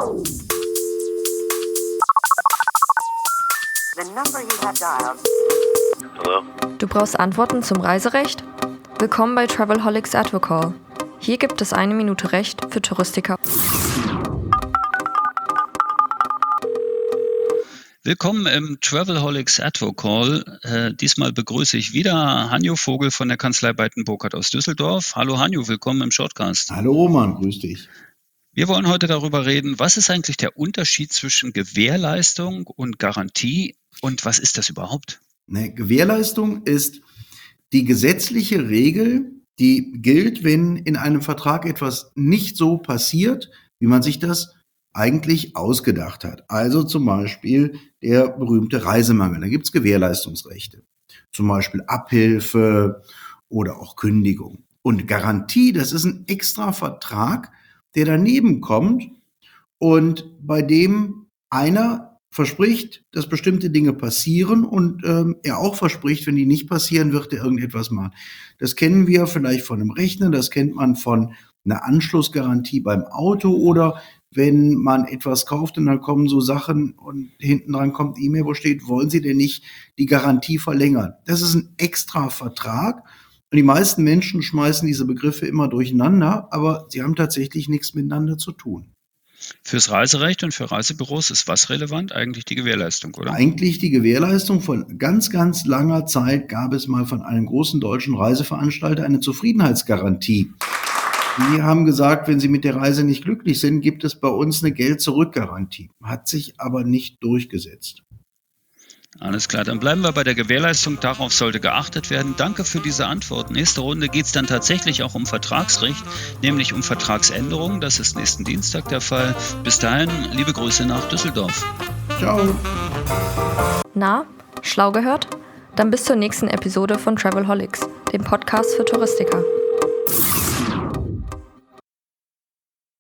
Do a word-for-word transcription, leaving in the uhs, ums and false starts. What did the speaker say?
The number you have dialed. Hallo? Du brauchst Antworten zum Reiserecht? Willkommen bei Travelholics Advocall. Hier gibt es eine Minute Recht für Touristiker. Willkommen im Travelholics Advocall. Äh, diesmal begrüße ich wieder Hanjo Vogel von der Kanzlei Beiten-Burkhardt aus Düsseldorf. Hallo Hanjo, willkommen im Shortcast. Hallo Roman, grüß dich. Wir wollen heute darüber reden, was ist eigentlich der Unterschied zwischen Gewährleistung und Garantie und was ist das überhaupt? Ne, Gewährleistung ist die gesetzliche Regel, die gilt, wenn in einem Vertrag etwas nicht so passiert, wie man sich das eigentlich ausgedacht hat. Also zum Beispiel der berühmte Reisemangel. Da gibt es Gewährleistungsrechte. Zum Beispiel Abhilfe oder auch Kündigung. Und Garantie, das ist ein extra Vertrag, der daneben kommt und bei dem einer verspricht, dass bestimmte Dinge passieren und ähm, er auch verspricht, wenn die nicht passieren, wird er irgendetwas machen. Das kennen wir vielleicht von einem Rechner, das kennt man von einer Anschlussgarantie beim Auto oder wenn man etwas kauft und dann kommen so Sachen und hinten dran kommt eine E-Mail, wo steht, wollen Sie denn nicht die Garantie verlängern? Das ist ein extra Vertrag. Und die meisten Menschen schmeißen diese Begriffe immer durcheinander, aber sie haben tatsächlich nichts miteinander zu tun. Fürs Reiserecht und für Reisebüros ist was relevant? Eigentlich die Gewährleistung, oder? Eigentlich die Gewährleistung. Von ganz, ganz langer Zeit gab es mal von einem großen deutschen Reiseveranstalter eine Zufriedenheitsgarantie. Die haben gesagt, wenn Sie mit der Reise nicht glücklich sind, gibt es bei uns eine Geld-Zurück-Garantie. Hat sich aber nicht durchgesetzt. Alles klar, dann bleiben wir bei der Gewährleistung. Darauf sollte geachtet werden. Danke für diese Antwort. Nächste Runde geht es dann tatsächlich auch um Vertragsrecht, nämlich um Vertragsänderungen. Das ist nächsten Dienstag der Fall. Bis dahin, liebe Grüße nach Düsseldorf. Ciao. Na, schlau gehört? Dann bis zur nächsten Episode von Travelholics, dem Podcast für Touristiker.